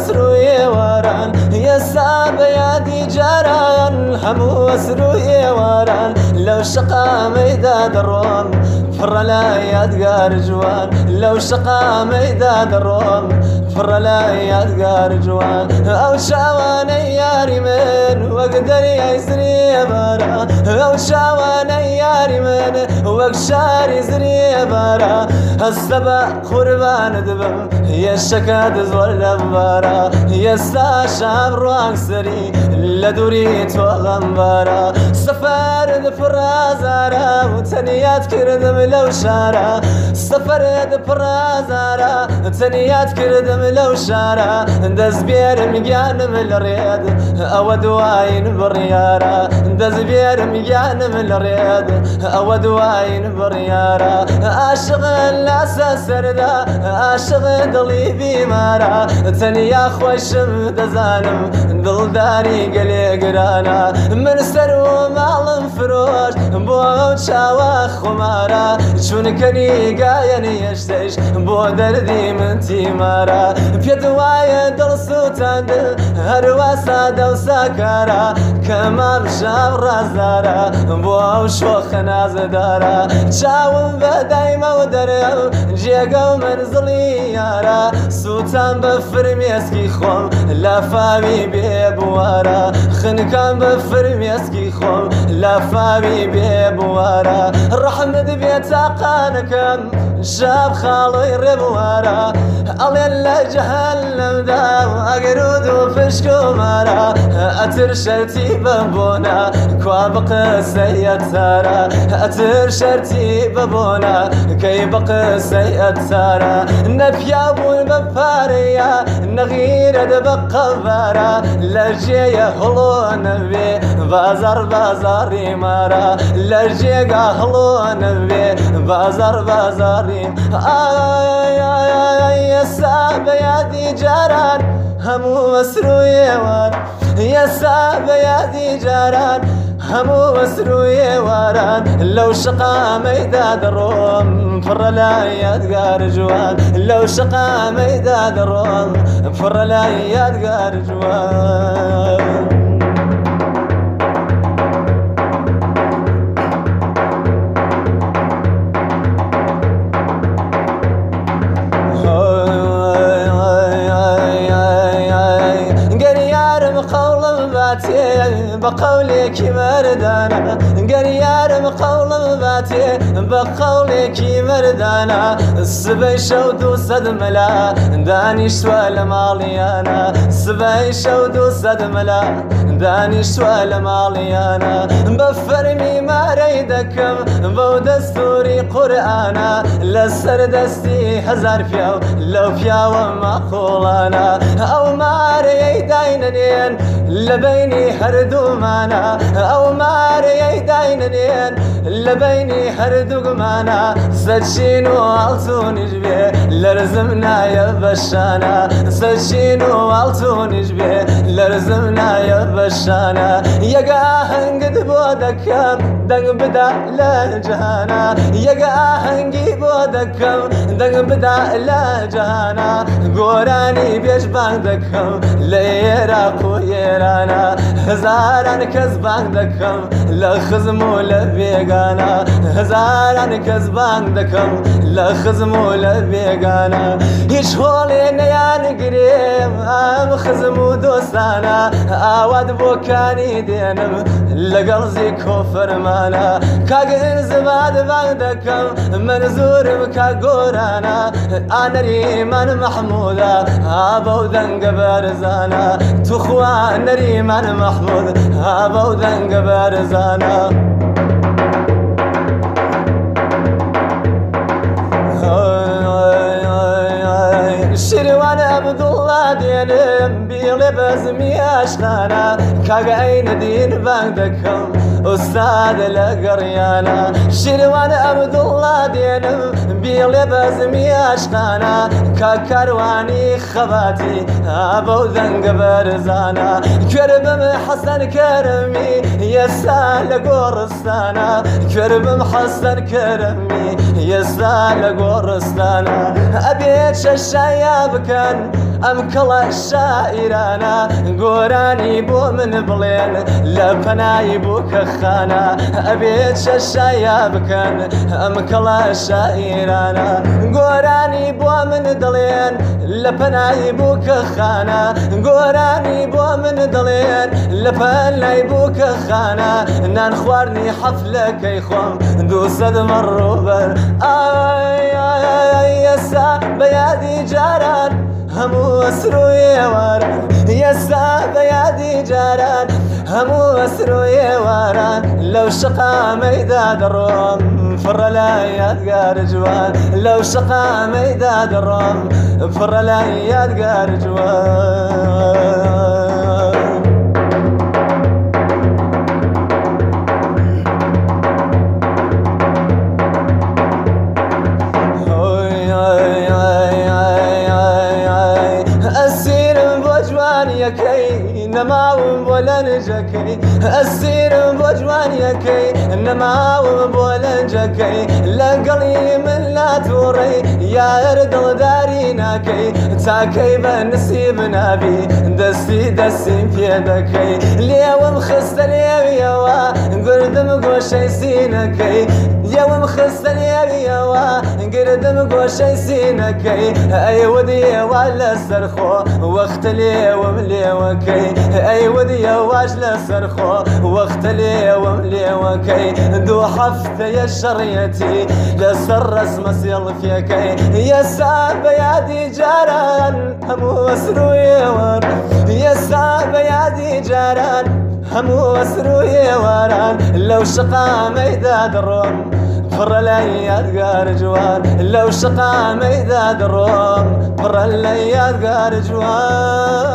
وسروي وران يسا بيادي جاران همو وسروي وران لو شقا ميدا دروم فر لا يدقار جوان لو شقا ميدا دروم فر لا يدقار جوان او شاواني ياري من وقدر يسري برا او شاواني ياري من وقشار يسري برا السبا قربان دبم يشكاد زور لبارا يسا شاب روان سري لدوريت وغنبارا سفر دفرازارا وتنيات كردم لو شارا سفر دفرازارا تنيات كردم لو شارا دز بير مجان من الرياض او دواين بريارا دز بير مجان من الرياض او دواين بريارا اشغل اساس سردا اشغل دلي بمارا تنيا خوشم دزانم دلداري قلي قرانا من سرو مال فروش بو شاوا خمارا شون كني قايني يشتش بو دردي من تيمارا بيدواي درسو تاندل هروا سادا وساكارا كما بشاب رازارا بو شوخ نازدارا شاوم بدايما ودريو جيقو منزلي يارا سوتان بفرميسكي خوم لا فامي بيبوارا خنكان بفرميسكي خوم لا فامي بيبوارا رحمد بيتاقانكم شاب خالي ربوارا الله جهنم دا اقرود وفشكو مارا اتر شرتي ببونا كوابق سيد سارا اتر شرتي ببونا كي بق سيد سارا نفيا بول بفاريا نغير دبق بارا لجيه هلو نبي بازار مارا لجيه هلو نبي بازار يسا بيادي جاران همو مسروي وار يسا بيادي جاران همو مسروي واران لو شقا ميدا دروم فر لا يدقار جوان لو شقا ميدا دروم فر لا يدقار جوان بقولك مردانا قريار بقول باتي بقولك مردانا السبي شودو صدملا داني شوال ماليانا السبي شودو صدملا داني شوال ماليانا بفرمي ما ريدكم بو دستوري قرآنا لسر دستي هزار فياو لو فياو ما قولانا او ما ريداينين لبيني هردو مانا او ماري داينين لبيني هردو مانا سجينو التو نجبي لرزمنا يا بشانا سجينو التو نجبي لرزمنا يا بشانا يقاهن قد بودكم دق بدا لا جهانا يقاهن قد بودكم دق بدا لا جهانا قوراني بيش بعدكم ليراقو يرانا هزاران كزبان دكم لخزمو لبيغانا هزاران كزبان دكم لخزمو لبيغانا هيش هولي نيان قريم ام خزمو دوستانا اواد بوكاني دينم لقلزي كفر مانا كاقن زباد بعدكم منزور بكا قورانا انا ريمان محمودا ابو ذنق بارزانا تخوان ريمان محمود ابو ذنق بارزانا شروان عبد الله دينم بيلبس مياشخانا كاقعين دين بعدكم أستاذ القريانا شروان عبد الله دينم بيلبس مياشخانا كاكرواني خباتي أبو ذنق برزانا كربم حسن كرمي يسال قرصانا كربم حسن كرمي يسال قرصانا أبيت الشياب كان ام كلا الشاعرانا قوراني بو من بلين لبناي بو كخانا ابيت شايا بكن ام كلا الشاعرانا قوراني بو من دلين لبناي بو كخانا قوراني بو من دلين لبناي بو كخانا نان خوارني حفلك يخوم دوسد مروبر يسا بيادي جاران همو اسرو يواران يسا بيادي جاران همو اسرو يواران لو شقا ميداد الروم فر لا يدقار جوان لو شقا ميداد الروم فر لا يدقار جوان يكي نما ولا نجكي السير بوجوان يكي نما ولا نجكي لا قلي من لا توري يا رد داريناكي تاكي بنسيب نبي دسي في يدكي اليوم خست اليوا قردم قوشي سينكي اليوم خست اليوا قردم قوشي سينكي اي ودي ولا سرخو وقت اليوم ليوكي اي ودي واش لسرخو وقت اليوم ليوكي دو حفت يا شريتي لسر اسم سيل فيكي يا ساب يادي جاران همو اسرو يوار يا ساب يادي جاران همو اسرو يواران لو شقا ميداد الروم فر الاياد قار جوان لو شقا ميداد الروم فر الاياد قار جوان